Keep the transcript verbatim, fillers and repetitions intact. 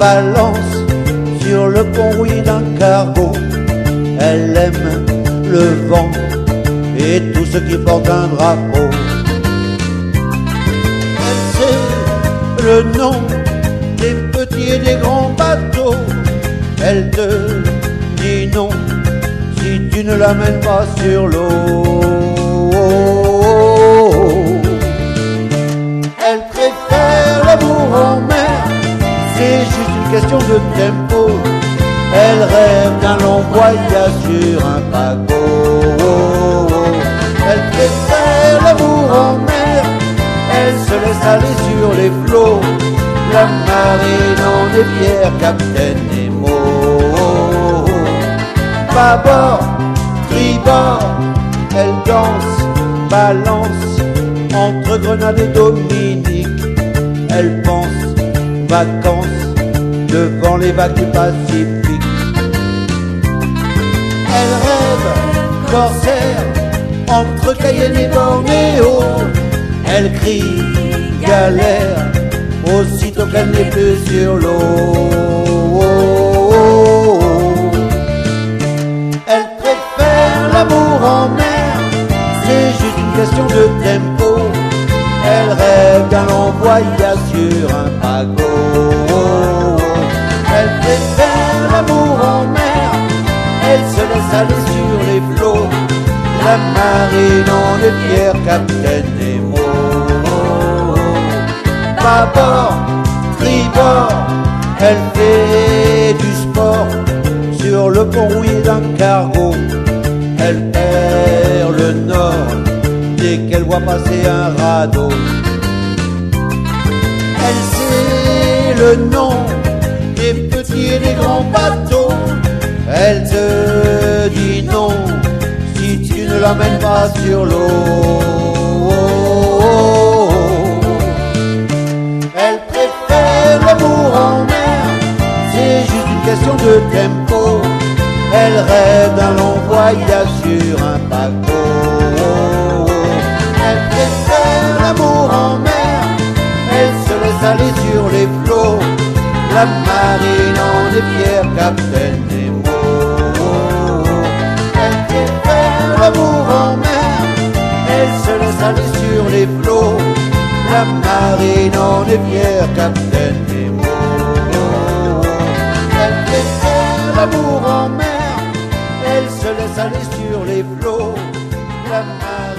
balance sur le pont rouillé d'un cargo. Elle aime le vent et tout ce qui porte un drapeau. Elle sait le nom des petits et des grands bateaux. Elle te dit non si tu ne l'amènes pas sur l'eau. Elle préfère l'amour en mer, c'est juste une question de tempo. Elle rêve d'un long voyage sur un paquebot. Elle préfère l'amour en mer, elle se laisse aller sur les flots. La marine en est fière, Capitaine Nemo. Bâbord, tribord, elle danse, balance entre Grenade et Dominique. Elle pense vacances devant les vagues du Pacifique. Elle rêve corsaire entre Cayenne et Bornéo. Elle crie galère aussitôt qu'elle n'est plus sur l'eau. Elle préfère l'amour en mer, c'est juste une question de tempo. Elle rêve d'un long voyage sur un paquebot. Elle préfère l'amour en mer, elle se laisse aller sur les flots. La marine en est fière, Capitaine Nemo. Bâbord, tribord, elle fait du sport sur le pont rouillé d'un cargo. Elle perd le nord dès qu'elle voit passer un radeau. Elle sait le nom des petits et des grands bateaux. Elle te dit non si tu ne l'amènes pas sur l'eau. Elle préfère l'amour en mer, c'est juste une question de tempo. Elle rêve d'un long voyage sur un paquebot. Elle préfère l'amour en mer, elle se laisse aller sur les flots. La marine en est fière, Capitaine Nemo. Elle préfère l'amour en mer, elle se laisse aller sur les flots. La marine en est fière, Capitaine Nemo. Elle préfère l'amour en mer, elle se laisse aller sur les flots. La marine